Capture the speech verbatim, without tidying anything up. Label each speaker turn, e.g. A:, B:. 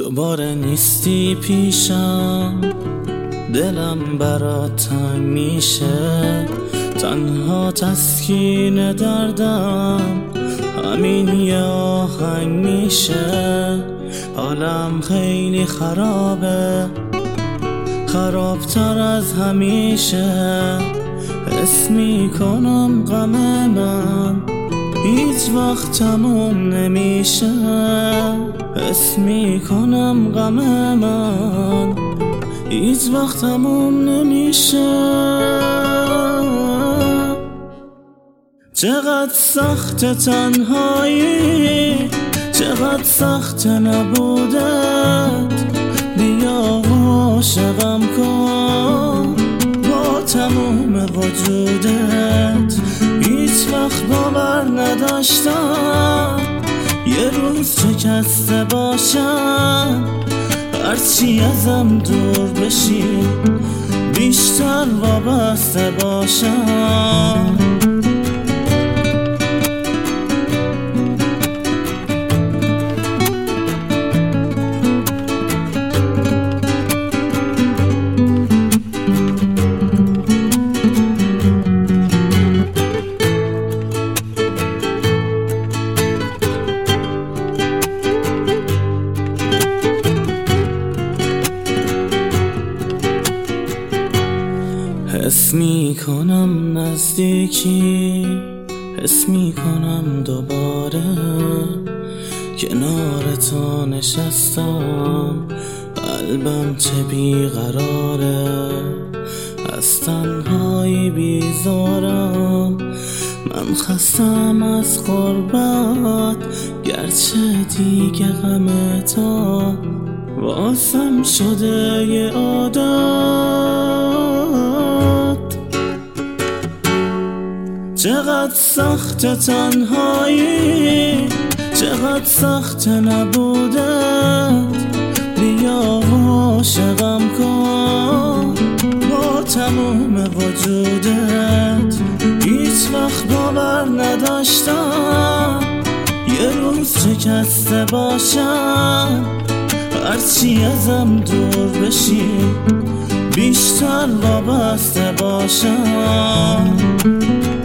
A: دوباره نیستی پیشم، دلم برات تنگ میشه، تنها تسکین دردم همین یه آهنگ میشه. حالم خیلی خرابه، خرابتر از همیشه. حس میکنم غم من هیچ وقت تموم نمیشه. حس میکنم غم من هیچ وقت تموم نمیشه. چقدر سخت تنهایی، چقدر سخت نبودت. بیا عاشقم کن با تموم وجودت. هیچ وقت باور نداشتم یه روز شکسته باشم. هرچی ازم دور بشی بیشتر وابسته باشم. حس میکنم نزدیکی، حس میکنم دوباره کنار تو نشستم. قلبم چه بیقراره، از تنهایی بیزارم. من خستم از غربت، گرچه دیگه غم تو واسم شده یه عادت. چقدر سخت تنهایی، چقدر سخت نبودت. بیا عاشقم کن با تموم وجودت. هیچ وقت باور نداشتم یه روز شکسته باشم. هرچی ازم دور بشی بیشتر وابسته باشم.